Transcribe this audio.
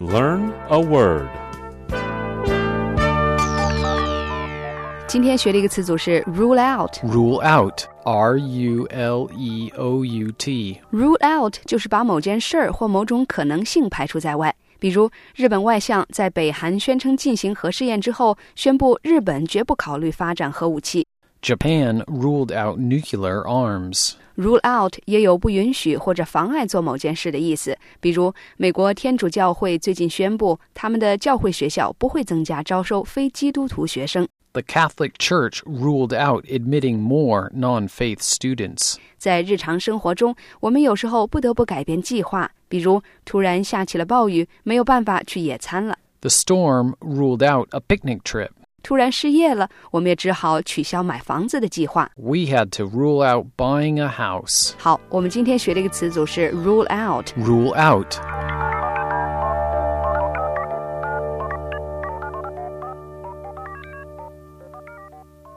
Learn a word. 今天学的一个词组是 rule out. Rule out, R-U-L-E-O-U-T. Rule out 就是把某件事儿或某种可能性排除在外。比如，日本外相在北韩宣称进行核试验之后，宣布日本绝不考虑发展核武器。 Japan ruled out nuclear arms. Rule out 也有不允许或者妨碍做某件事的意思，比如美国天主教会最近宣布，他们的教会学校不会增加招收非基督徒学生。 The Catholic Church ruled out admitting more non-faith students. 在日常生活中，我们有时候不得不改变计划，比如突然下起了暴雨，没有办法去野餐了。 The storm ruled out a picnic trip. 突然失业了，我们也只好取消买房子的计划。 We had to rule out buying a house. 好，我们今天学的一个词组是 rule out。 Rule out.